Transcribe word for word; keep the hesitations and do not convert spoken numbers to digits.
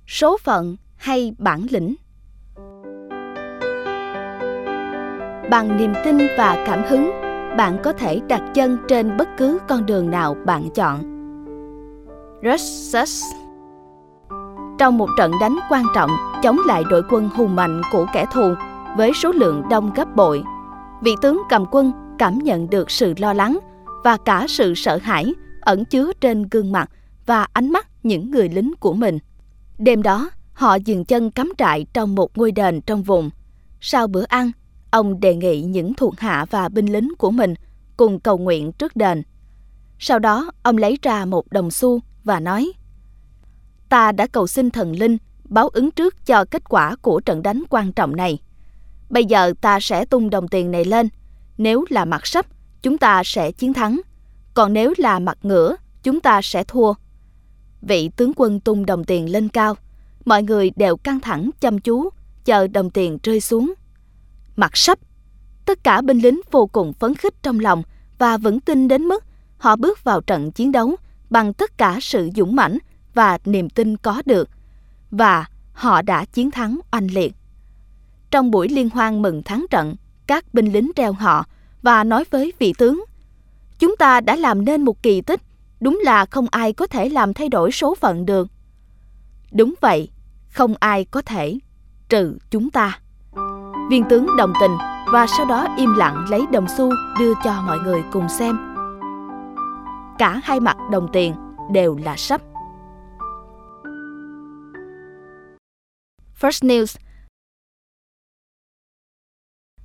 số phận hay bản lĩnh? Bằng niềm tin và cảm hứng, bạn có thể đặt chân trên bất cứ con đường nào bạn chọn. Rutgers. Trong một trận đánh quan trọng chống lại đội quân hùng mạnh của kẻ thù với số lượng đông gấp bội, vị tướng cầm quân cảm nhận được sự lo lắng và cả sự sợ hãi ẩn chứa trên gương mặt và ánh mắt những người lính của mình. Đêm đó, họ dừng chân cắm trại trong một ngôi đền trong vùng. Sau bữa ăn, ông đề nghị những thuộc hạ và binh lính của mình cùng cầu nguyện trước đền. Sau đó, ông lấy ra một đồng xu và nói: "Ta đã cầu xin thần linh báo ứng trước cho kết quả của trận đánh quan trọng này. Bây giờ ta sẽ tung đồng tiền này lên. Nếu là mặt sấp, chúng ta sẽ chiến thắng. Còn nếu là mặt ngửa, chúng ta sẽ thua." Vị tướng quân tung đồng tiền lên cao. Mọi người đều căng thẳng chăm chú, chờ đồng tiền rơi xuống. Mặt sấp. Tất cả binh lính vô cùng phấn khích trong lòng và vững tin đến mức họ bước vào trận chiến đấu bằng tất cả sự dũng mãnh và niềm tin có được. Và họ đã chiến thắng oanh liệt. Trong buổi liên hoan mừng thắng trận, các binh lính reo hò và nói với vị tướng: "Chúng ta đã làm nên một kỳ tích, đúng là không ai có thể làm thay đổi số phận được." Đúng vậy, không ai có thể, trừ chúng ta. Viên tướng đồng tình và sau đó im lặng lấy đồng xu đưa cho mọi người cùng xem. Cả hai mặt đồng tiền đều là sấp. First News